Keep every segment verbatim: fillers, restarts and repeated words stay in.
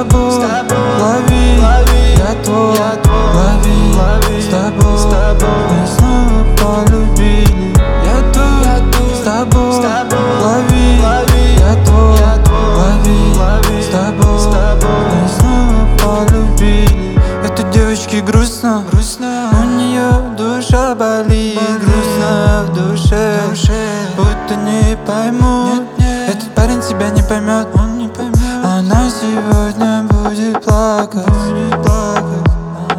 тобой, лови, я твой, лови, с тобой, мы снова полюбили. Я тут с тобой, лови, я твой, лови, с тобой, мы снова полюбили. Этой девочке грустно, у нее душа болит, грустно в душе, будто не поймут. Этот парень тебя не поймет, он не поймет. Она сегодня будет плакать, будет плакать.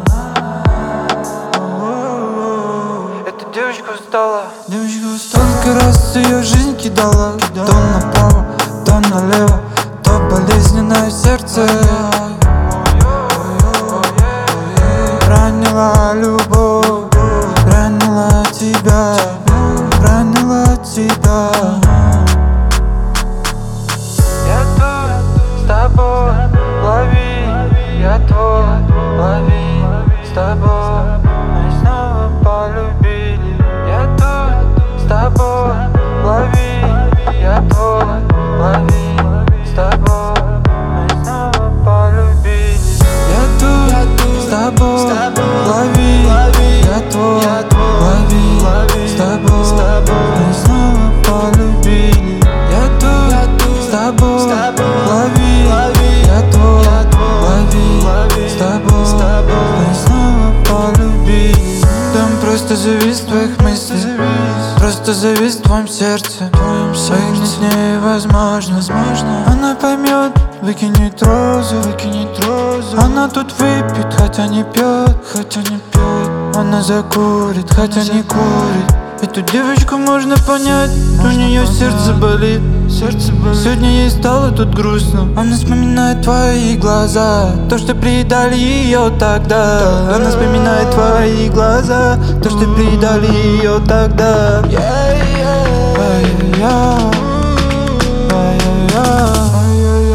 Эта девочка устала, девочка устала. Сколько раз ее жизнь кидала, то направо, то налево, то болезненное сердце. Ранила любовь, ранила тебя, ранила тебя. Я тут с тобой, лови, я твой, лови, с тобой, мы снова полюбили. Я тут с тобой, лови, я твой, лови, с тобой, мы снова полюбили. Я тут с тобой, лови, я твой, лови, с тобой, мы снова полюбили. Я тут с тобой, лови, я твой, лови, с тобой, мы снова полюбили. Дом просто завис в твоих мыслях, просто завис в твоем сердце. Выкинуть с ней возможно, она поймет, выкинет розу, выкинет розу. Она тут выпьет, хотя не пьет, хотя не пьет. Она закурит, хотя не курит. Эту девочку можно понять, у нее сердце болит, сердце болит. Сегодня ей стало тут грустно. Она вспоминает твои глаза, то, что предали ее тогда. Она вспоминает твои глаза, то, что предали ее тогда. Ай-яй-яй, ай-яй-яй.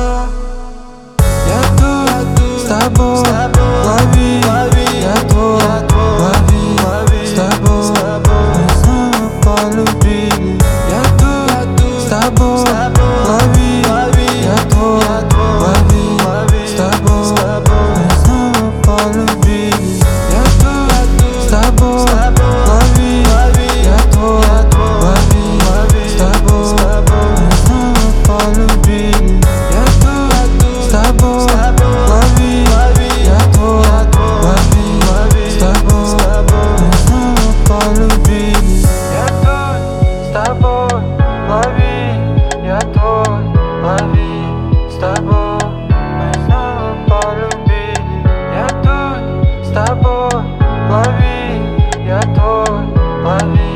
Я тут с тобой, лови, я твой, лови, с тобой, мы снова полюбили. Я тут с тобой, лови, я твой, лови, с тобой, мы снова полюбили. Я тут с тобой, лови, я твой, лови, с тобой, мы снова полюбили. Я тут с тобой, лови, я твой, лови, с тобой, мы снова полюбили. Я тут с тобой, лови, я твой, лови, с тобой, мы снова полюбили. Я тут с тобой, лови, я твой, лови.